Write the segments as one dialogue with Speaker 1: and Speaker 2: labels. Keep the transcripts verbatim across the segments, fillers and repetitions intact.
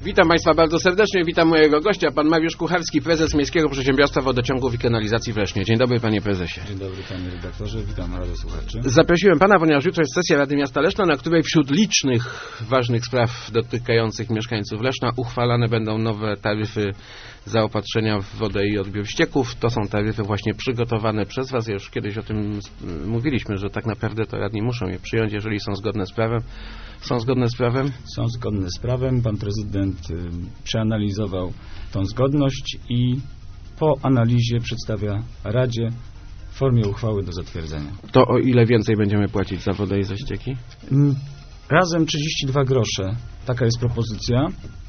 Speaker 1: Witam Państwa bardzo serdecznie, witam mojego gościa, pan Mariusz Kucharski, prezes Miejskiego Przedsiębiorstwa Wodociągów i Kanalizacji w Lesznie. Dzień dobry, panie prezesie.
Speaker 2: Dzień dobry, panie redaktorze, witam radiosłuchaczy.
Speaker 1: Zaprosiłem pana, ponieważ jutro jest sesja Rady Miasta Leszna, na której wśród licznych ważnych spraw dotykających mieszkańców Leszna uchwalane będą nowe taryfy zaopatrzenia w wodę i odbiór ścieków. To są taryfy właśnie przygotowane przez was. Ja już kiedyś o tym mówiliśmy, że tak naprawdę to radni muszą je przyjąć, jeżeli są zgodne z prawem. Są zgodne z prawem?
Speaker 2: Są zgodne z prawem. Pan prezydent y, przeanalizował tą zgodność i po analizie przedstawia Radzie w formie uchwały do zatwierdzenia.
Speaker 1: To o ile więcej będziemy płacić za wodę i za ścieki?
Speaker 2: Y, razem trzydzieści dwa grosze. Taka jest propozycja,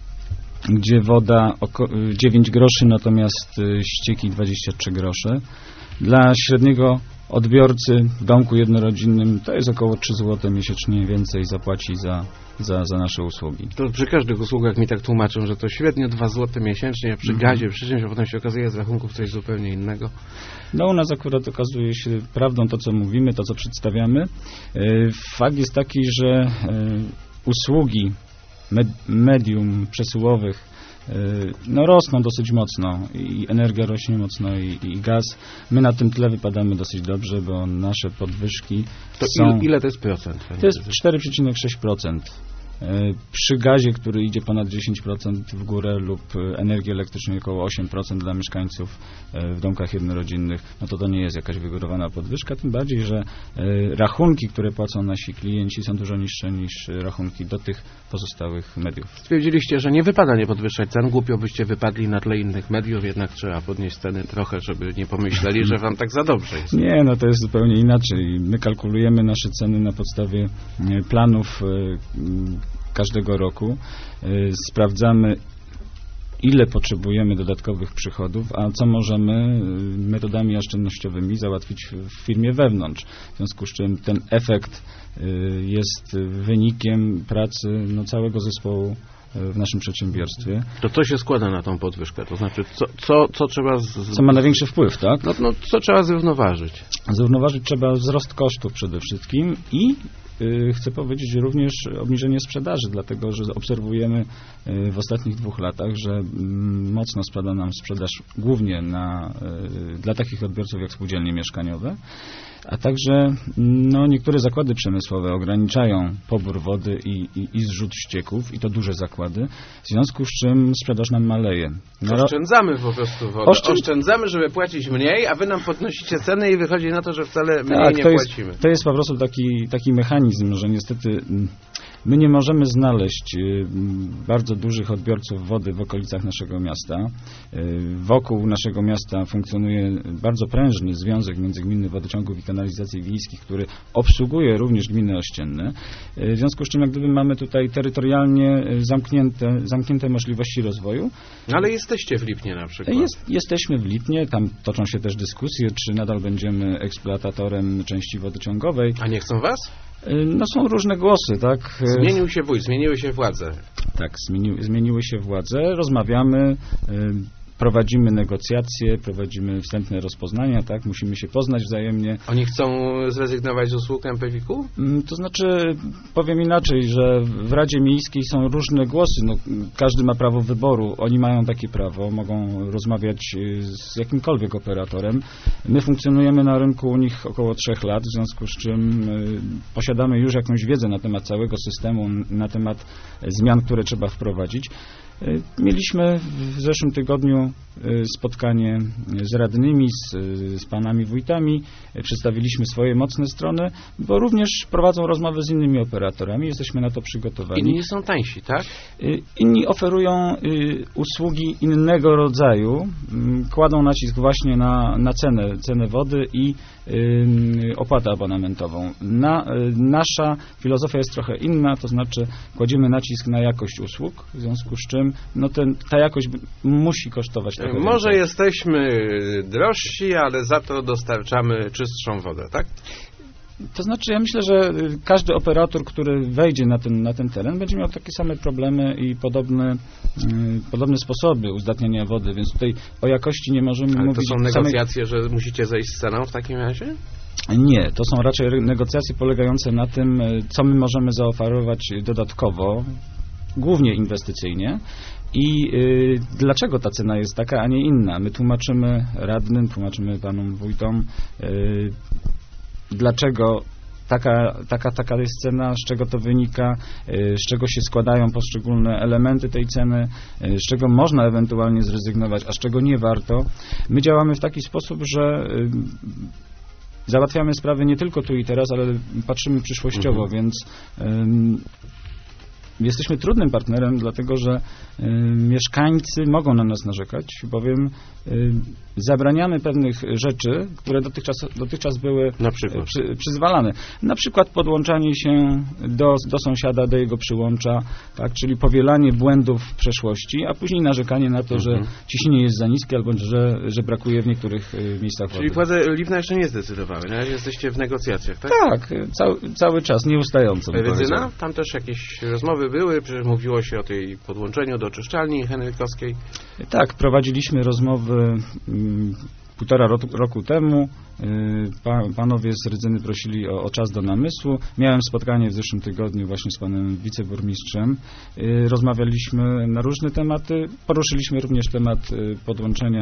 Speaker 2: gdzie woda dziewięć groszy, natomiast y, ścieki dwadzieścia trzy grosze. Dla średniego odbiorcy w domku jednorodzinnym to jest około trzy złote miesięcznie więcej zapłaci za, za, za nasze usługi.
Speaker 1: To przy każdych usługach mi tak tłumaczą, że to średnio dwa złote miesięcznie, przy mm-hmm. gazie, przy czymś, a potem się okazuje z rachunków coś zupełnie innego.
Speaker 2: No u nas akurat okazuje się prawdą to, co mówimy, to, co przedstawiamy. Fakt jest taki, że usługi medium przesyłowych no rosną dosyć mocno i energia rośnie mocno i, i gaz. My na tym tle wypadamy dosyć dobrze, bo nasze podwyżki
Speaker 1: to
Speaker 2: są...
Speaker 1: Ile, ile to jest procent?
Speaker 2: To jest cztery przecinek sześć procent. Przy gazie, który idzie ponad dziesięć procent w górę lub energii elektrycznej około osiem procent dla mieszkańców w domkach jednorodzinnych, no to to nie jest jakaś wygórowana podwyżka, tym bardziej, że rachunki, które płacą nasi klienci, są dużo niższe niż rachunki do tych pozostałych mediów.
Speaker 1: Stwierdziliście, że nie wypada nie podwyższać cen, głupio byście wypadli na tle innych mediów, jednak trzeba podnieść ceny trochę, żeby nie pomyśleli, że wam tak za dobrze jest.
Speaker 2: Nie, no to jest zupełnie inaczej. My kalkulujemy nasze ceny na podstawie planów każdego roku. Sprawdzamy, ile potrzebujemy dodatkowych przychodów, a co możemy metodami oszczędnościowymi załatwić w firmie wewnątrz. W związku z czym ten efekt jest wynikiem pracy no, całego zespołu w naszym przedsiębiorstwie.
Speaker 1: To co się składa na tą podwyżkę? To znaczy, co, co, co trzeba... Z...
Speaker 2: Co ma największy wpływ, tak?
Speaker 1: No, no, co trzeba zrównoważyć?
Speaker 2: Zrównoważyć trzeba wzrost kosztów przede wszystkim i yy, chcę powiedzieć również obniżenie sprzedaży, dlatego że obserwujemy yy, w ostatnich dwóch latach, że yy, mocno spada nam sprzedaż głównie na, yy, dla takich odbiorców jak spółdzielnie mieszkaniowe, a także no, niektóre zakłady przemysłowe ograniczają pobór wody i, i, i zrzut ścieków, i to duże zakłady, w związku z czym sprzedaż nam maleje.
Speaker 1: No, oszczędzamy po prostu wodę. Oszczęd... Oszczędzamy, żeby płacić mniej, a wy nam podnosicie ceny i wychodzi na to, że wcale mniej
Speaker 2: tak,
Speaker 1: nie
Speaker 2: to
Speaker 1: płacimy.
Speaker 2: Jest, to jest po prostu taki, taki mechanizm, że niestety my nie możemy znaleźć bardzo dużych odbiorców wody w okolicach naszego miasta. Wokół naszego miasta funkcjonuje bardzo prężny Związek Międzygminny Wodociągów i Kanalizacji Wiejskich, który obsługuje również gminy ościenne. W związku z czym jak gdyby mamy tutaj terytorialnie zamknięte, zamknięte możliwości rozwoju.
Speaker 1: Ale jesteście w Lipnie na przykład.
Speaker 2: Jest, jesteśmy w Lipnie, tam toczą się też dyskusje, czy nadal będziemy eksploatatorem części wodociągowej.
Speaker 1: A nie chcą was?
Speaker 2: No są różne głosy, tak?
Speaker 1: Zmienił się wójt, zmieniły się władze.
Speaker 2: Tak, zmieni, zmieniły się władze, rozmawiamy, prowadzimy negocjacje, prowadzimy wstępne rozpoznania, tak? Musimy się poznać wzajemnie.
Speaker 1: Oni chcą zrezygnować z usług em pe wi ku?
Speaker 2: To znaczy, powiem inaczej, że w Radzie Miejskiej są różne głosy. No, każdy ma prawo wyboru. Oni mają takie prawo, mogą rozmawiać z jakimkolwiek operatorem. My funkcjonujemy na rynku u nich około trzech lat, w związku z czym posiadamy już jakąś wiedzę na temat całego systemu, na temat zmian, które trzeba wprowadzić. Mieliśmy w zeszłym tygodniu spotkanie z radnymi, z, z panami wójtami, przedstawiliśmy swoje mocne strony, bo również prowadzą rozmowy z innymi operatorami, jesteśmy na to przygotowani.
Speaker 1: Inni są tańsi, tak?
Speaker 2: Inni oferują usługi innego rodzaju, kładą nacisk właśnie na, na cenę, cenę wody i opłatę abonamentową. Na, nasza filozofia jest trochę inna, to znaczy kładziemy nacisk na jakość usług, w związku z czym no ten, ta jakość musi kosztować trochę
Speaker 1: Może
Speaker 2: więcej.
Speaker 1: jesteśmy drożsi, ale za to dostarczamy czystszą wodę, tak?
Speaker 2: To znaczy, ja myślę, że każdy operator, który wejdzie na ten, na ten teren, będzie miał takie same problemy i podobne, yy, podobne sposoby uzdatniania wody, więc tutaj o jakości nie możemy
Speaker 1: Ale
Speaker 2: mówić.
Speaker 1: to są negocjacje, samej... że musicie zejść z ceną w takim razie?
Speaker 2: Nie, to są raczej negocjacje polegające na tym, co my możemy zaoferować dodatkowo głównie inwestycyjnie. I y, dlaczego ta cena jest taka, a nie inna? My tłumaczymy radnym, tłumaczymy panom wójtom, y, dlaczego taka, taka, taka jest cena, z czego to wynika, y, z czego się składają poszczególne elementy tej ceny, y, z czego można ewentualnie zrezygnować, a z czego nie warto. My działamy w taki sposób, że y, załatwiamy sprawy nie tylko tu i teraz, ale patrzymy przyszłościowo, mhm. więc y, jesteśmy trudnym partnerem, dlatego że y, mieszkańcy mogą na nas narzekać, bowiem y, zabraniamy pewnych rzeczy, które dotychczas, dotychczas były
Speaker 1: na przykład.
Speaker 2: Przy, przyzwalane. Na przykład podłączanie się do, do sąsiada, do jego przyłącza, tak, czyli powielanie błędów w przeszłości, a później narzekanie na to, mhm. że ciśnienie jest za niskie albo że, że brakuje w niektórych y, miejscach wody.
Speaker 1: Czyli władze Lipna jeszcze nie zdecydowały, na razie jesteście w negocjacjach, tak?
Speaker 2: Tak, cały, cały czas, nieustająco.
Speaker 1: Rydzyna? Tam też jakieś rozmowy były, przecież mówiło się o tej podłączeniu do oczyszczalni henrykowskiej. Tak,
Speaker 2: prowadziliśmy rozmowy mm, półtora roku, roku temu. Pa, panowie z Rydzyny prosili o, o czas do namysłu. Miałem spotkanie w zeszłym tygodniu właśnie z panem wiceburmistrzem. Rozmawialiśmy na różne tematy. Poruszyliśmy również temat podłączenia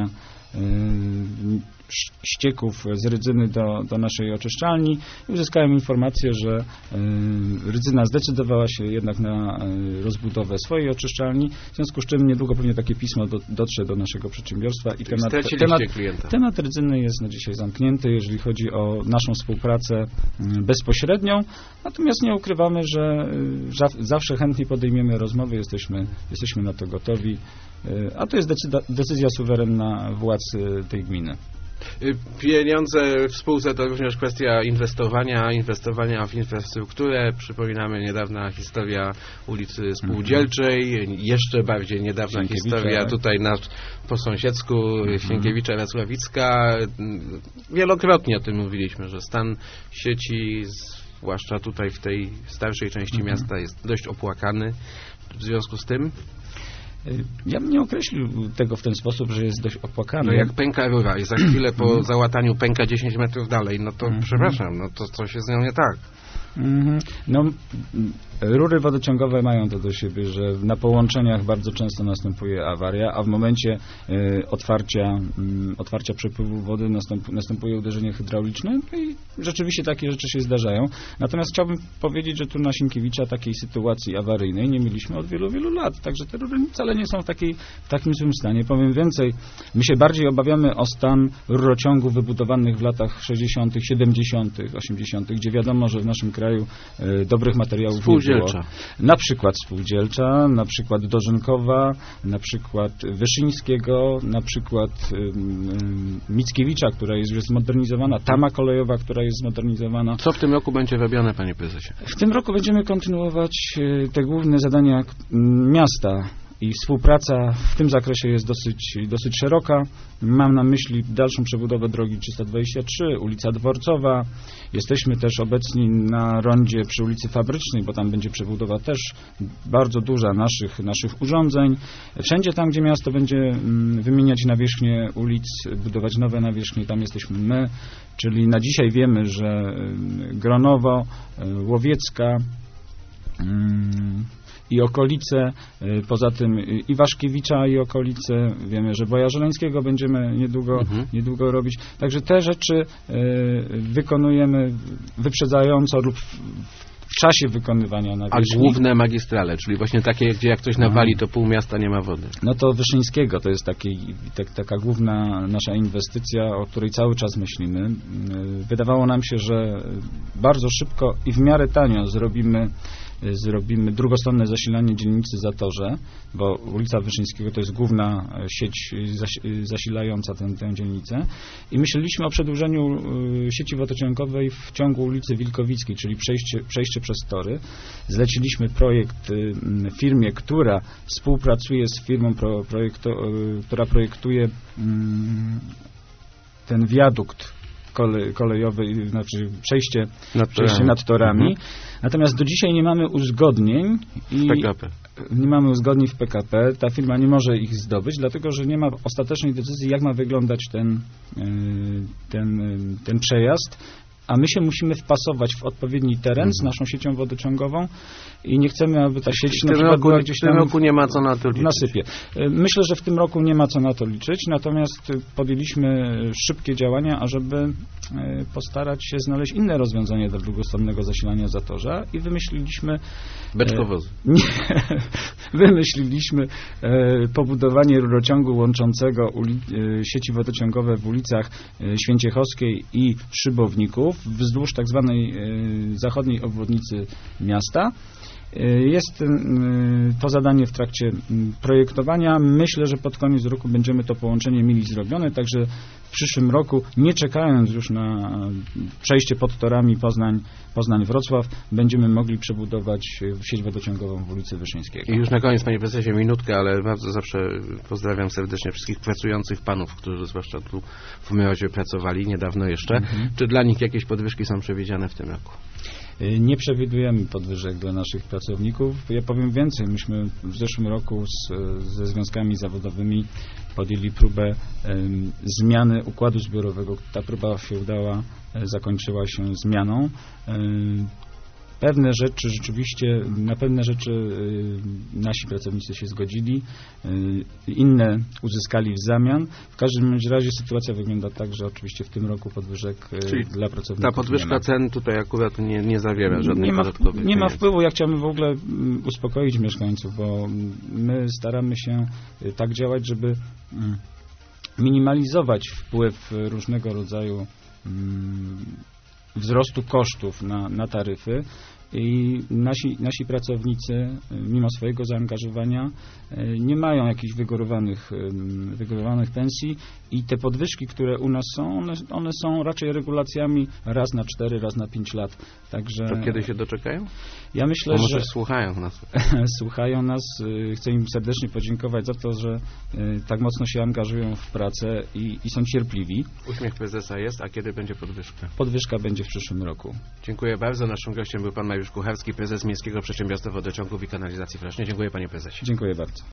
Speaker 2: ścieków z Rydzyny do, do naszej oczyszczalni i uzyskałem informację, że Rydzyna zdecydowała się jednak na rozbudowę swojej oczyszczalni, w związku z czym niedługo pewnie takie pismo do, dotrze do naszego przedsiębiorstwa i temat, temat, temat Rydzyny jest na dzisiaj zamknięty, jeżeli chodzi o naszą współpracę bezpośrednią, natomiast nie ukrywamy, że zawsze chętnie podejmiemy rozmowy, jesteśmy, jesteśmy na to gotowi, a to jest decyzja, decyzja suwerenna władz tej gminy.
Speaker 1: Pieniądze w spółce to również kwestia inwestowania, inwestowania w infrastrukturę. Przypominamy niedawna historia ulicy Spółdzielczej, mm-hmm. jeszcze bardziej niedawna historia tak? tutaj na, po sąsiedzku mm-hmm. Sienkiewicza Racławicka. Wielokrotnie o tym mówiliśmy, że stan sieci, zwłaszcza tutaj w tej starszej części mm-hmm. miasta, jest dość opłakany. W związku z tym
Speaker 2: ja bym nie określił tego w ten sposób, że jest dość opłakany.
Speaker 1: No jak pęka rura i za chwilę po załataniu pęka dziesięć metrów dalej, no to mm-hmm. przepraszam, no to coś jest z nią nie tak.
Speaker 2: Mm-hmm. No, rury wodociągowe mają to do siebie, że na połączeniach bardzo często następuje awaria, a w momencie y, otwarcia, y, otwarcia przepływu wody następ, następuje uderzenie hydrauliczne i rzeczywiście takie rzeczy się zdarzają. Natomiast chciałbym powiedzieć, że tu na Sienkiewicza takiej sytuacji awaryjnej nie mieliśmy od wielu, wielu lat, także te rury wcale nie są w, takiej, w takim złym stanie. Powiem więcej, my się bardziej obawiamy o stan rurociągów wybudowanych w latach sześćdziesiątych, siedemdziesiątych, osiemdziesiątych, gdzie wiadomo, że w naszym kraju y, dobrych materiałów nie było. Na przykład Spółdzielcza, na przykład Dożynkowa, na przykład Wyszyńskiego, na przykład y, y, Mickiewicza, która jest już zmodernizowana, Tama kolejowa, która jest zmodernizowana.
Speaker 1: Co w tym roku będzie robione, panie prezesie?
Speaker 2: W tym roku będziemy kontynuować y, te główne zadania y, miasta. I współpraca w tym zakresie jest dosyć, dosyć szeroka. Mam na myśli dalszą przebudowę drogi trzysta dwadzieścia trzy, ulica Dworcowa. Jesteśmy też obecni na rondzie przy ulicy Fabrycznej, bo tam będzie przebudowa też bardzo duża naszych, naszych urządzeń. Wszędzie tam, gdzie miasto będzie wymieniać nawierzchnię ulic, budować nowe nawierzchnie, tam jesteśmy my. Czyli na dzisiaj wiemy, że Gronowo, Łowiecka, i okolice, poza tym i Waszkiewicza i okolice, wiemy, że Boja Żeleńskiego będziemy niedługo, mhm. niedługo robić. Także te rzeczy y, wykonujemy wyprzedzająco lub w, w czasie wykonywania nawierzchni.
Speaker 1: A główne magistrale, czyli właśnie takie, gdzie jak ktoś nawali, to pół miasta nie ma wody.
Speaker 2: No to Wyszyńskiego to jest taki, tak, taka główna nasza inwestycja, o której cały czas myślimy. Wydawało nam się, że bardzo szybko i w miarę tanio zrobimy zrobimy drugostronne zasilanie dzielnicy Zatorze, bo ulica Wyszyńskiego to jest główna sieć zasilająca tę, tę dzielnicę i myśleliśmy o przedłużeniu sieci wodociągowej w ciągu ulicy Wilkowickiej, czyli przejście, przejście przez tory. Zleciliśmy projekt firmie, która współpracuje z firmą, pro, projekto, która projektuje ten wiadukt kolejowy, znaczy przejście, nad przejście nad torami. Mhm. Natomiast do dzisiaj nie mamy uzgodnień i
Speaker 1: P K P.
Speaker 2: nie mamy uzgodnień w P K P. Ta firma nie może ich zdobyć, dlatego że nie ma ostatecznej decyzji, jak ma wyglądać ten, ten, ten przejazd. a my się musimy wpasować w odpowiedni teren mhm. z naszą siecią wodociągową i nie chcemy, aby ta sieć na przykład była gdzieś tam
Speaker 1: w tym roku nie ma co na to liczyć.
Speaker 2: W nasypie. Myślę, że w tym roku nie ma co na to liczyć, natomiast podjęliśmy szybkie działania, ażeby postarać się znaleźć inne rozwiązanie dla długostronnego zasilania Zatorza i wymyśliliśmy
Speaker 1: beczkowozy.
Speaker 2: Nie, wymyśliliśmy e, pobudowanie rurociągu łączącego uli, e, sieci wodociągowe w ulicach e, Święciechowskiej i Szybowników wzdłuż tak zwanej e, zachodniej obwodnicy miasta. Jest to zadanie w trakcie projektowania. Myślę, że pod koniec roku będziemy to połączenie mieli zrobione, także w przyszłym roku, nie czekając już na przejście pod torami Poznań, Poznań-Wrocław, będziemy mogli przebudować sieć wodociągową w ulicy Wyszyńskiego.
Speaker 1: I już na koniec, panie prezesie, minutkę, ale bardzo zawsze pozdrawiam serdecznie wszystkich pracujących panów, którzy zwłaszcza tu w Miodzie pracowali niedawno jeszcze. Mhm. Czy dla nich jakieś podwyżki są przewidziane w tym roku?
Speaker 2: Nie przewidujemy podwyżek dla naszych pracowników. Ja powiem więcej. Myśmy w zeszłym roku z, ze związkami zawodowymi podjęli próbę um, zmiany układu zbiorowego. Ta próba się udała, zakończyła się zmianą. Um, Pewne rzeczy rzeczywiście, na pewne rzeczy y, nasi pracownicy się zgodzili, y, inne uzyskali w zamian. W każdym razie sytuacja wygląda tak, że oczywiście w tym roku podwyżek y,
Speaker 1: Czyli
Speaker 2: dla pracowników
Speaker 1: ta podwyżka
Speaker 2: nie ma.
Speaker 1: cen tutaj akurat nie, nie zawiera żadnych
Speaker 2: nie ma,
Speaker 1: dodatkowych
Speaker 2: Nie ma
Speaker 1: pieniędzy.
Speaker 2: wpływu. Ja chciałbym w ogóle uspokoić mieszkańców, bo my staramy się y, tak działać, żeby y, minimalizować wpływ różnego rodzaju y, wzrostu kosztów na, na taryfy i nasi, nasi pracownicy, mimo swojego zaangażowania, nie mają jakichś wygórowanych, wygórowanych pensji i te podwyżki, które u nas są, one, one są raczej regulacjami raz na cztery, raz na pięć lat. Także
Speaker 1: to kiedy się doczekają?
Speaker 2: Ja myślę,
Speaker 1: Bo może
Speaker 2: że
Speaker 1: słuchają nas.
Speaker 2: słuchają nas. Chcę im serdecznie podziękować za to, że tak mocno się angażują w pracę i, i są cierpliwi.
Speaker 1: Uśmiech prezesa jest, a kiedy będzie podwyżka?
Speaker 2: Podwyżka będzie w przyszłym roku.
Speaker 1: Dziękuję bardzo. Naszym gościem był pan Mariusz Kucharski, prezes Miejskiego Przedsiębiorstwa Wodociągów i Kanalizacji w Lesznie. Dziękuję, panie prezesie.
Speaker 2: Dziękuję bardzo.